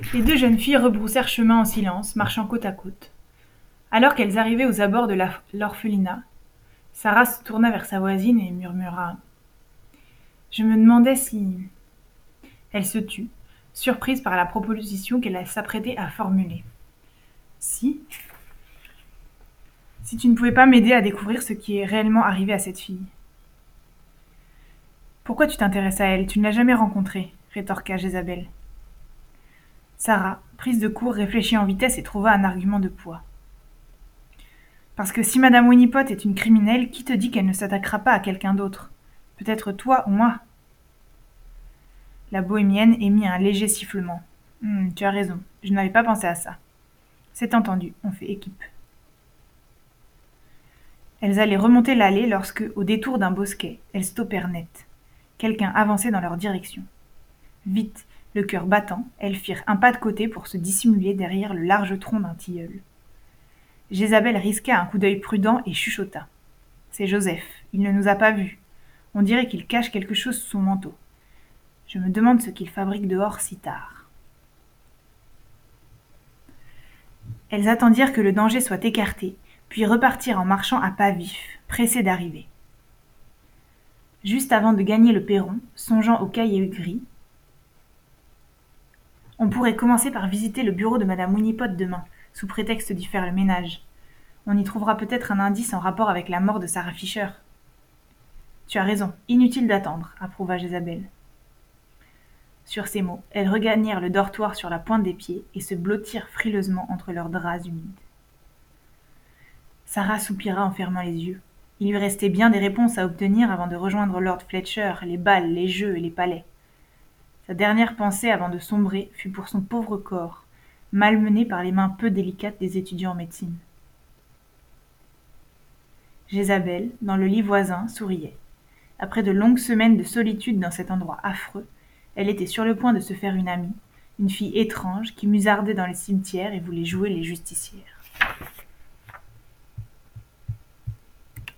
Les deux jeunes filles rebroussèrent chemin en silence, marchant côte à côte. Alors qu'elles arrivaient aux abords de l'orphelinat, Sarah se tourna vers sa voisine et murmura: Je me demandais si. Elle se tut, surprise par la proposition qu'elle s'apprêtait à formuler. Si. Si tu ne pouvais pas m'aider à découvrir ce qui est réellement arrivé à cette fille. Pourquoi tu t'intéresses à elle? Tu ne l'as jamais rencontrée, rétorqua Jézabel. Sarah, prise de court, réfléchit en vitesse et trouva un argument de poids. Parce que si Madame Winipot est une criminelle, qui te dit qu'elle ne s'attaquera pas à quelqu'un d'autre? Peut-être toi ou moi. La bohémienne émit un léger sifflement. Tu as raison, je n'avais pas pensé à ça. C'est entendu, on fait équipe. Elles allaient remonter l'allée lorsque, au détour d'un bosquet, elles stoppèrent net. Quelqu'un avançait dans leur direction. Vite, le cœur battant, elles firent un pas de côté pour se dissimuler derrière le large tronc d'un tilleul. Jézabel risqua un coup d'œil prudent et chuchota. C'est Joseph, il ne nous a pas vus. On dirait qu'il cache quelque chose sous son manteau. Je me demande ce qu'il fabrique dehors si tard. Elles attendirent que le danger soit écarté, puis repartirent en marchant à pas vifs, pressées d'arriver. Juste avant de gagner le perron, songeant au cahier gris, on pourrait commencer par visiter le bureau de Madame Winipot demain, sous prétexte d'y faire le ménage. On y trouvera peut-être un indice en rapport avec la mort de Sarah Fisher. Tu as raison, inutile d'attendre, approuva Jézabel. Sur ces mots, elles regagnèrent le dortoir sur la pointe des pieds et se blottirent frileusement entre leurs draps humides. Sarah soupira en fermant les yeux. Il lui restait bien des réponses à obtenir avant de rejoindre Lord Fletcher, les bals, les jeux et les palais. Sa dernière pensée avant de sombrer fut pour son pauvre corps, malmené par les mains peu délicates des étudiants en médecine. Jézabel, dans le lit voisin, souriait. Après de longues semaines de solitude dans cet endroit affreux, elle était sur le point de se faire une amie, une fille étrange qui musardait dans les cimetières et voulait jouer les justicières.